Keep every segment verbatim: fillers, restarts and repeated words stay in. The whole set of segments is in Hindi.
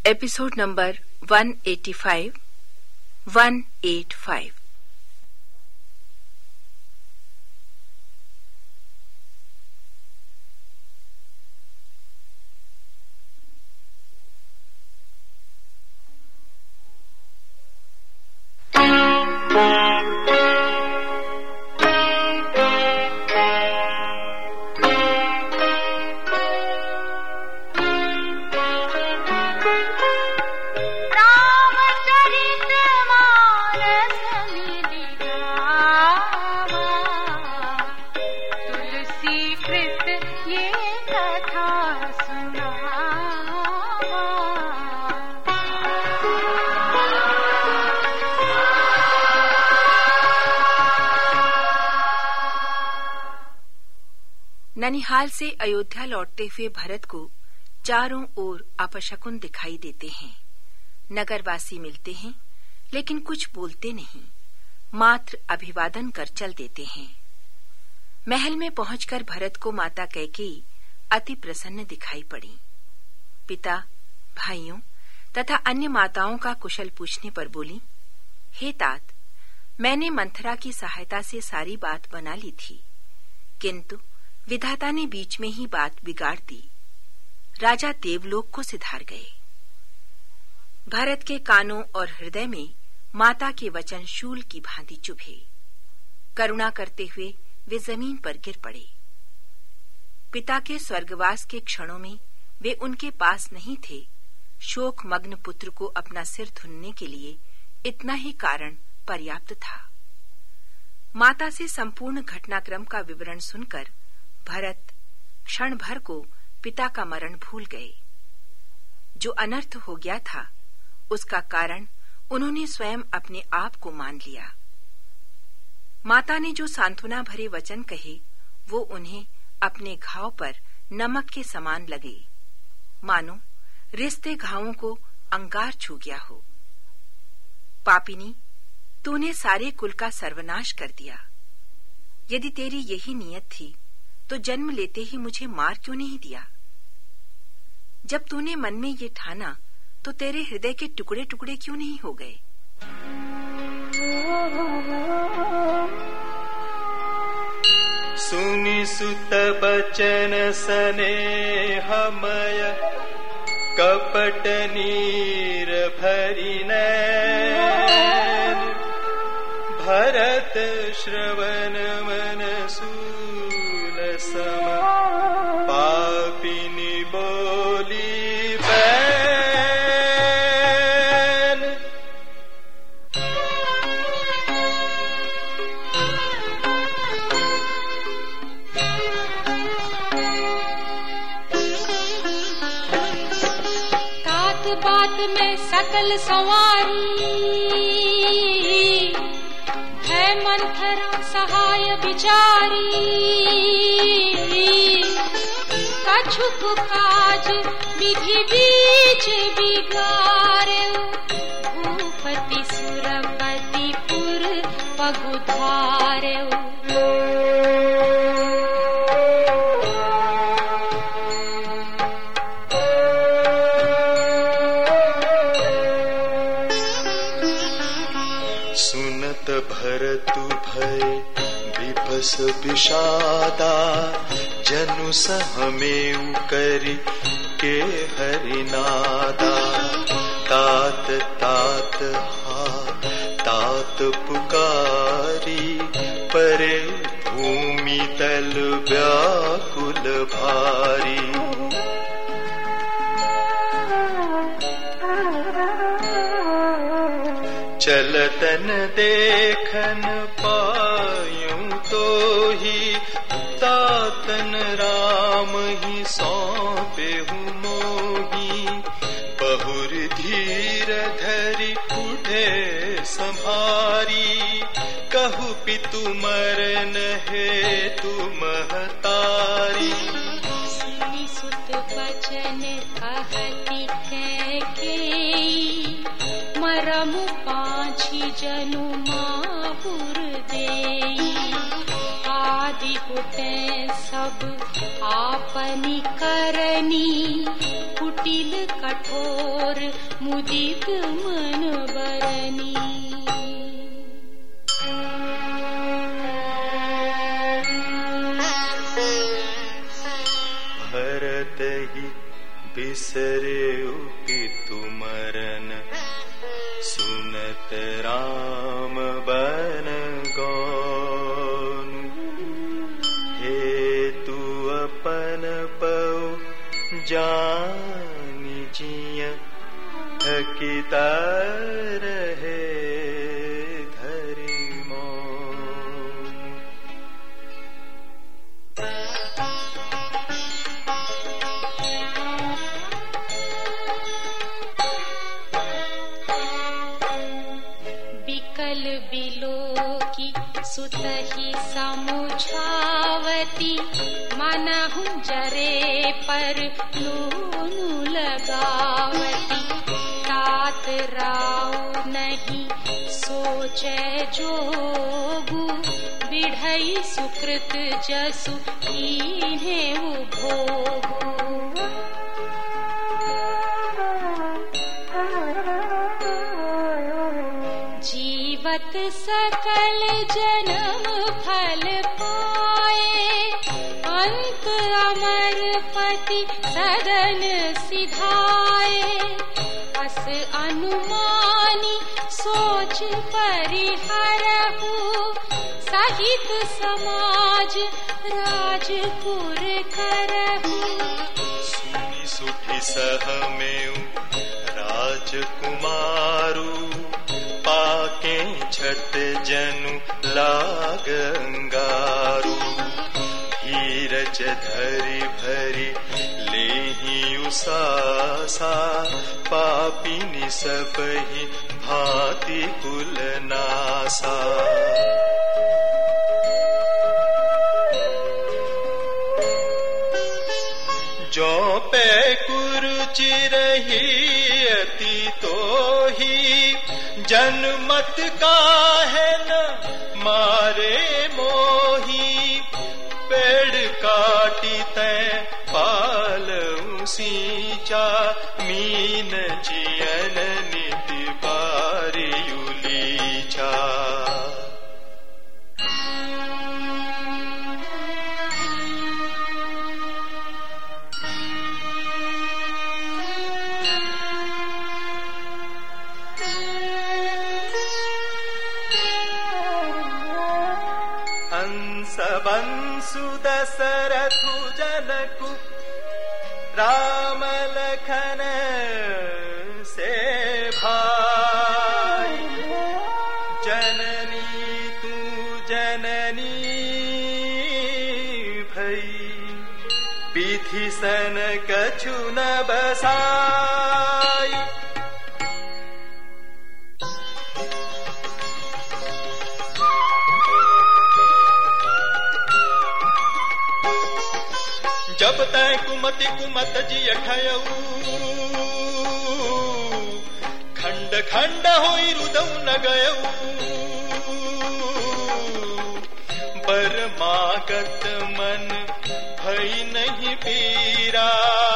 Episode number one eighty five, one eight five. ननिहाल से अयोध्या लौटते हुए भरत को चारों ओर अपशकुन दिखाई देते हैं। नगरवासी मिलते हैं लेकिन कुछ बोलते नहीं, मात्र अभिवादन कर चल देते हैं। महल में पहुंचकर भरत को माता कैकेयी अति प्रसन्न दिखाई पड़ी। पिता, भाइयों तथा अन्य माताओं का कुशल पूछने पर बोली, हे तात, मैंने मंथरा की सहायता से सारी बात बना ली थी, किंतु विधाता ने बीच में ही बात बिगाड़ दी। राजा देवलोक को सिधार गए। भरत के कानों और हृदय में माता के वचन शूल की भांति चुभे। करुणा करते हुए वे जमीन पर गिर पड़े। पिता के स्वर्गवास के क्षणों में वे उनके पास नहीं थे। शोक मग्न पुत्र को अपना सिर धुनने के लिए इतना ही कारण पर्याप्त था। माता से संपूर्ण घटनाक्रम का विवरण सुनकर भरत क्षण भर को पिता का मरण भूल गए। जो अनर्थ हो गया था उसका कारण उन्होंने स्वयं अपने आप को मान लिया। माता ने जो सांत्वना भरे वचन कहे वो उन्हें अपने घाव पर नमक के समान लगे, मानो रिश्ते घावों को अंगार छू गया हो। पापिनी, तूने सारे कुल का सर्वनाश कर दिया। यदि तेरी यही नियत थी तो जन्म लेते ही मुझे मार क्यों नहीं दिया? जब तूने मन में ये ठाना तो तेरे हृदय के टुकड़े टुकड़े क्यों नहीं हो गए? सुनि सुत बचन स्नेहमय, कपट नीर भरि नैन। भरत श्रवण मन सूल सम, पापिनी बोली बैन। तात बात में सकल सवारी, है मंथरा सहाय बिचारी। कछुक काज विधि बीच बिगारे, भूपति सुरपति पुर पगुधारे। सुनत भरतु भय विभस विषादा, जनु सहमेउ करि के हरिनादा। तात तात हा तात पुकारी, परे भूमि तल व्याकुल भारी। चलतन देखन पायूं तो ही, तातन राम ही सौंपे हूँ मोही। बहुर धीर धरि उठे संभारी, कहु पितु मरन हेतु महतारी। सुनि सुत बचन कहति कैकेयी, मरमु पाछी जनु माहुर देई। आदि होते सब आपनी करनी, कुटिल कठोर मुदित मन बरनी। भरत ही बिसरे पितु मरन, सुनत राम बन गौनु। हे तू अपन पौ जानि जिय, थकिता रहे धरि मौन। बिकल बिलोकी सुतहि समुझावती, मनहु जरे पर लूनु लगावती। तात राव नहीं सोचे जोगु, बिढ़ई सुकृत जसु कीन्हेउ भोगु। जीवत सकल जन्म फल पाए, अंत अमर पति सदन सिधाए। अस अनुमानी सोच परिहरहु, सहित समाज राजपुर करहु। सुनि सुठि सहमेउ राजकुमारु, पाके छत जनु लाग अंगारू। धीरज धरि भरि लेहि उसासा, पापिनि सबहि भांति कुल नासा। जो पे कुरुचि रही अति तोही, जनमत काहे न मारे मोही। पेड़ काटी तै पालऊ सींचा, मीन जियन निति बारियु लीचा। बंसु दशरथु जनकु, राम लखन से भाई। जननी तू जननी भई, विधि सन कछु न बसाई। जब तय कुमति कुमत जिय खयऊ, खंड खंड होई रुदऊ न गयऊ। बरमागत मन भई नहीं पीरा,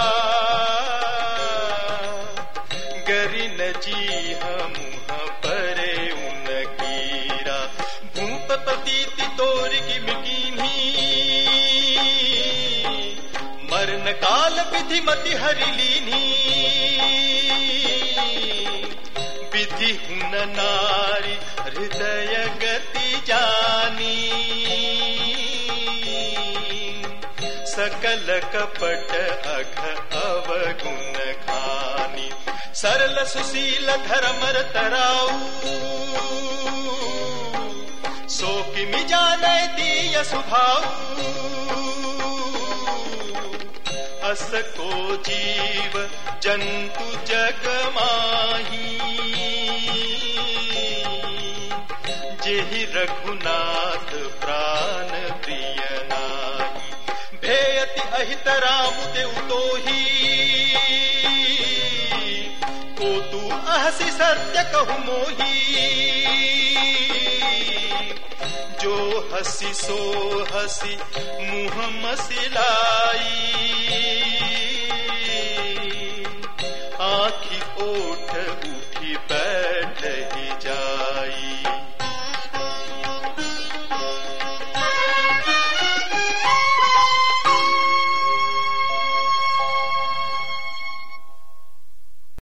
गरि न जी मुह परे उन कीरा। भूप पतीति तोर की मिकीनी, मरण काल विधि मति हरि लीनी। विधि हुन नारी हृदय गति जानी, सकल कपट अघ अवगुण खानी। सरल सुशील धर्म तराऊ, सो किमि जानै दिय सुभाऊ। अस को जीव जंतु जग माही, जेहि रघुनाथ प्राण प्रिय नाही। भेयति अहित राम देव तोही, को तू अहसि सत्य कहु मोही। जो हसी सो हसी मुँह मसिलाई, आँखी ओठ उठी बैठ ही